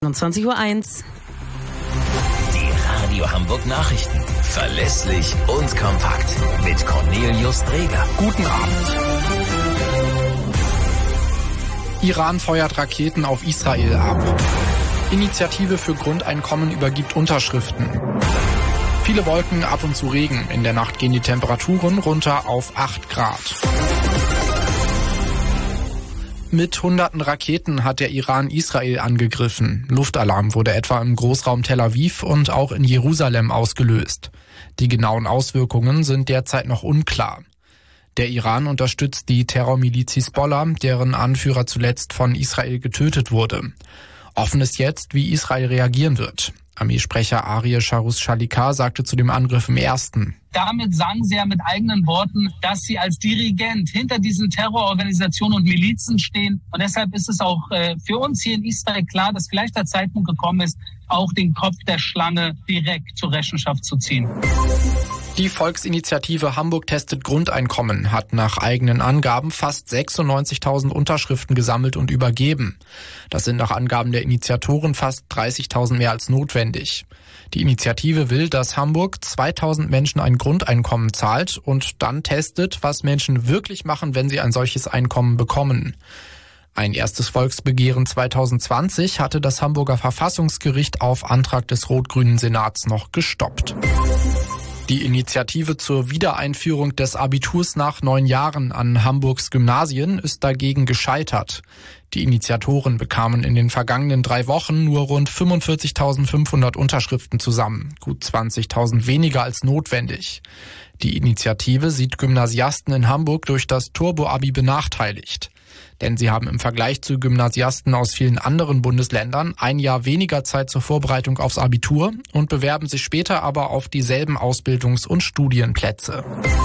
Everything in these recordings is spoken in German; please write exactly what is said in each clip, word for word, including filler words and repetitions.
einundzwanzig Uhr eins. Die Radio Hamburg Nachrichten. Verlässlich und kompakt. Mit Cornelius Dreger. Guten Abend. Iran feuert Raketen auf Israel ab. Initiative für Grundeinkommen übergibt Unterschriften. Viele Wolken, ab und zu Regen. In der Nacht gehen die Temperaturen runter auf acht Grad. Mit hunderten Raketen hat der Iran Israel angegriffen. Luftalarm wurde etwa im Großraum Tel Aviv und auch in Jerusalem ausgelöst. Die genauen Auswirkungen sind derzeit noch unklar. Der Iran unterstützt die Terrormiliz Hisbollah, deren Anführer zuletzt von Israel getötet wurde. Offen ist jetzt, wie Israel reagieren wird. Armeesprecher Arie Charus-Shalikar sagte zu dem Angriff im ersten: Damit sagen sie ja mit eigenen Worten, dass sie als Dirigent hinter diesen Terrororganisationen und Milizen stehen. Und deshalb ist es auch äh, für uns hier in Israel klar, dass vielleicht der Zeitpunkt gekommen ist, auch den Kopf der Schlange direkt zur Rechenschaft zu ziehen. Die Volksinitiative Hamburg testet Grundeinkommen hat nach eigenen Angaben fast sechsundneunzigtausend Unterschriften gesammelt und übergeben. Das sind nach Angaben der Initiatoren fast dreißigtausend mehr als notwendig. Die Initiative will, dass Hamburg zweitausend Menschen ein Grundeinkommen zahlt und dann testet, was Menschen wirklich machen, wenn sie ein solches Einkommen bekommen. Ein erstes Volksbegehren zweitausendzwanzig hatte das Hamburger Verfassungsgericht auf Antrag des rot-grünen Senats noch gestoppt. Die Initiative zur Wiedereinführung des Abiturs nach neun Jahren an Hamburgs Gymnasien ist dagegen gescheitert. Die Initiatoren bekamen in den vergangenen drei Wochen nur rund fünfundvierzigtausendfünfhundert Unterschriften zusammen, gut zwanzigtausend weniger als notwendig. Die Initiative sieht Gymnasiasten in Hamburg durch das Turbo-Abi benachteiligt. Denn sie haben im Vergleich zu Gymnasiasten aus vielen anderen Bundesländern ein Jahr weniger Zeit zur Vorbereitung aufs Abitur und bewerben sich später aber auf dieselben Ausbildungs- und Studienplätze.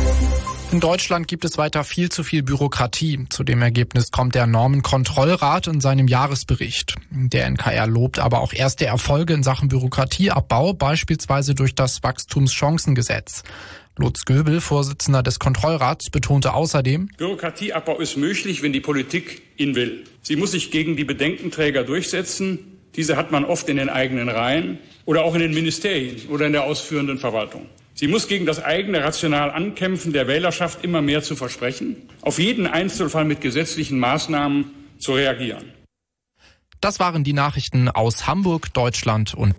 In Deutschland gibt es weiter viel zu viel Bürokratie. Zu dem Ergebnis kommt der Normenkontrollrat in seinem Jahresbericht. Der N K R lobt aber auch erste Erfolge in Sachen Bürokratieabbau, beispielsweise durch das Wachstumschancengesetz. Lutz Göbel, Vorsitzender des Kontrollrats, betonte außerdem: Bürokratieabbau ist möglich, wenn die Politik ihn will. Sie muss sich gegen die Bedenkenträger durchsetzen. Diese hat man oft in den eigenen Reihen oder auch in den Ministerien oder in der ausführenden Verwaltung. Sie muss gegen das eigene rational Ankämpfen der Wählerschaft immer mehr zu versprechen, auf jeden Einzelfall mit gesetzlichen Maßnahmen zu reagieren. Das waren die Nachrichten aus Hamburg, Deutschland und